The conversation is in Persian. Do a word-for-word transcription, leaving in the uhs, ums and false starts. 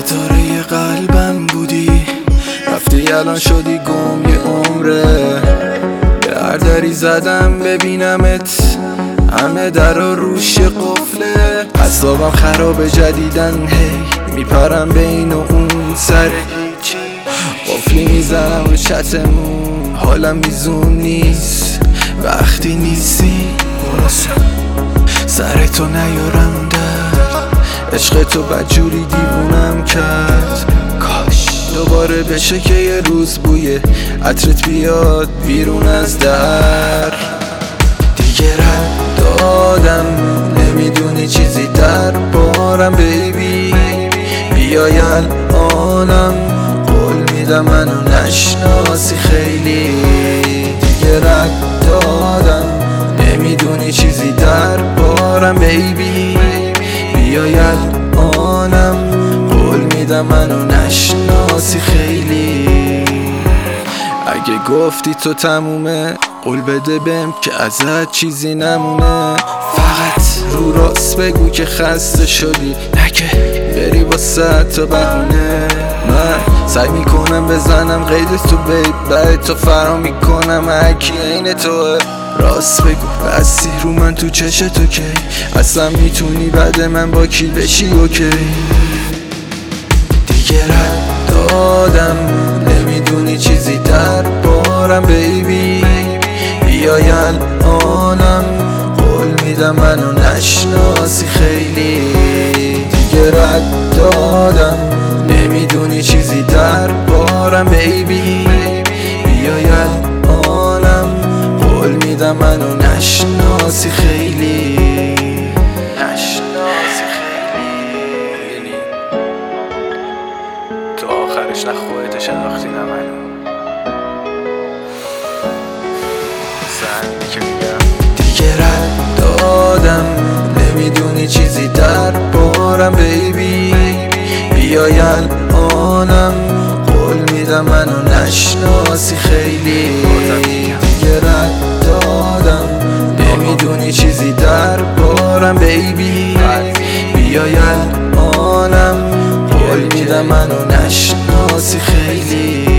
ستاره قلبم بودی، رفتی الان شدی گم یه عمره. به هر دری زدم ببینمت، همه در و روش قفله. اعصابم خراب جدیدن، هی میپرم بین و اون سر هیچی. قفلی میزنم رو چتمون، حالم میزون نیست وقتی نیستی. براسم سر تو نیارم در، عشق تو بدجوری دیوونم کرد. کاش دوباره بشه که یه روز بوی عطرت بیاد بیرون از در. دیگه رد دادم، نمیدونی چیزی در بارم بیبی. بیای الانم، قول میدم منو نشناسی خیلی. دیگه رد دادم، نمیدونی چیزی در بارم بیبی. بیای الانم، قول میدم منو نشناسی خیلی. اگه گفتی تو تمومه، قول بده بهم که ازت چیزی نمونه. فقط رو راست بگو که خسته شدی، نه که بری واسه تا بهونه. من سعی میکنم بزنم قید تو بیب، بعد تو فرا میکنم هرکی عین توه. راست بگو بستی رو من تو چش تو کی، اصلا میتونی بعد من با کی بشی اوکی. دیگه رد دادم، نمیدونی چیزی در بارم بیبی. بیای الانم، قول میدم منو نشناسی خیلی. دیگه رد دادم، نمیدونی چیزی در بارم بیبی. بیای الانم، قول میدم منو نشناسی خیلی. نشناسی خیلی. تو آخرش نه خودت شناختی نه منو. زنی که میگم دیگه رد دادم، نمیدونی چیزی در بارم بیبی. بیای الانم، قول میدم منو نشناسی خیلی. دیگه رد دادم، نمیدونی چیزی در بارم بیبی. بیای الانم، قول میدم منو نشناسی خیلی.